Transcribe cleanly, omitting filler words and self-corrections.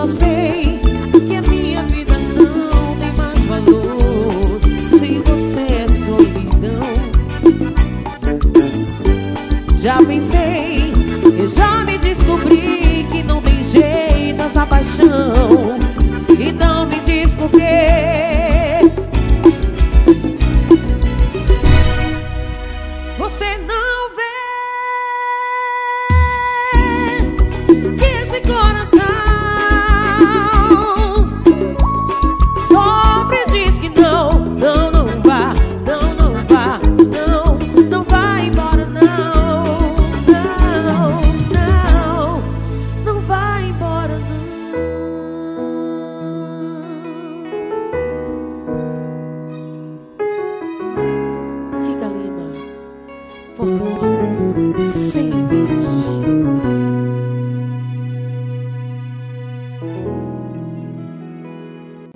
sei que a minha vida não tem mais valor. Sem você é solidão. Já pensei, eu já me descobri que não tem jeito essa paixão.